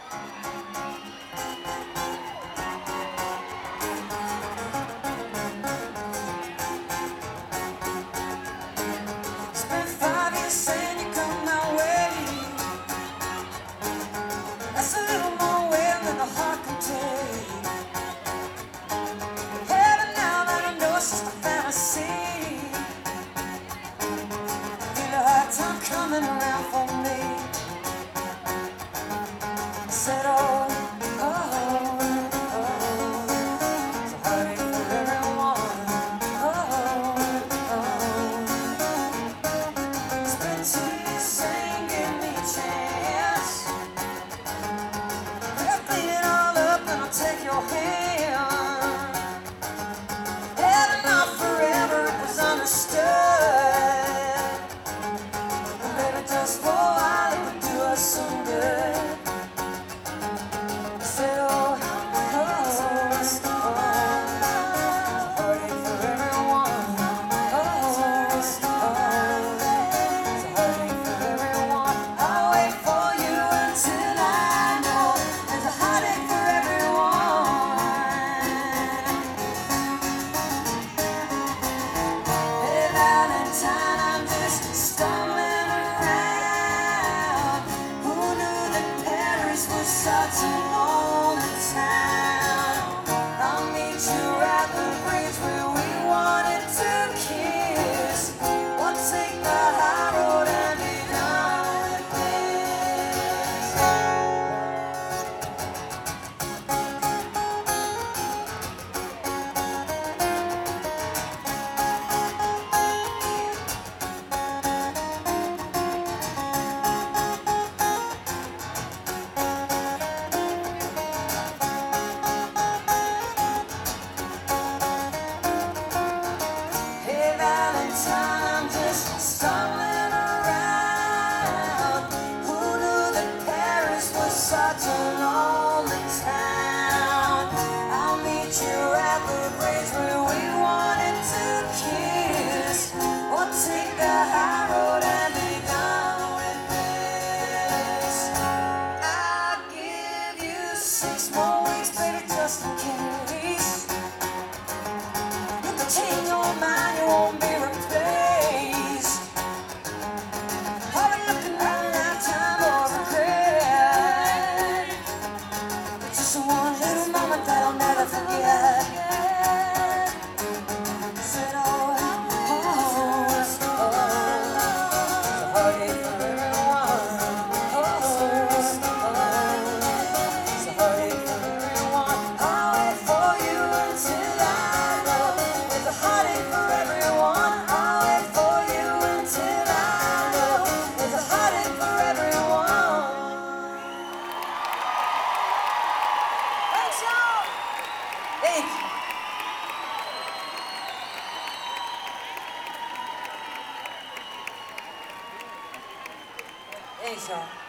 Spent 5 years saying you come my way. That's a little more weight than a heart can take. Heaven now that I know it's just a fantasy. Feel a hard time coming around for me. I said, oh, oh, oh, it's a heartache for everyone. Oh, oh, spent 2 years saying give me a chance. I'll clean it all up and I'll take your hand. Had enough forever, it was understood. And baby, just for a while it would do us some good. I said, oh, oh, oh, it's a heartache for everyone. Oh, it's a heartache for everyone. I'll wait for you until I know there's a heartache for everyone. Hey Valentine, I'm just stumbling around. Who knew that Paris was such a lonely town? I'll meet you at the bridge where we wanted to kiss. We'll take the high road and be done with this. Hey Valentine, I'm just stumbling around. Who knew that Paris was such a lonely town? I'll meet you at the bridge where we wanted to kiss. We'll take the high road and be done with this. I'll give you 6 more weeks, baby, just in case. You can change your mind, you won't be replaced. I've been looking at a lifetime of regret. Just one little moment that I'll never forget. Said, oh, oh, it's a heartache for everyone. Oh, it's a heartache for everyone. I'll wait for you until I know there's a heartache for everyone. I'll wait for you until I know there's a heartache for everyone. Thanks, y'all. Thank you. Thanks, y'all.